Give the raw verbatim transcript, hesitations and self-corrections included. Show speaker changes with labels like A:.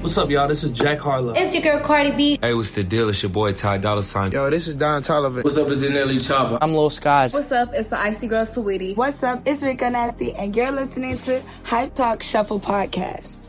A: What's up, y'all? This is Jack Harlow.
B: It's your girl, Cardi B.
C: Hey, what's the deal? It's your boy, Ty Dolla $ign.
D: Yo, this is Don Toliver.
A: What's up? It's Nelly Chopper.
E: I'm Lil Skies.
F: What's up? It's the Icy Girl, Saweetie.
G: What's up? It's Rico Nasty, and you're listening to Hype Talk Shuffle Podcast.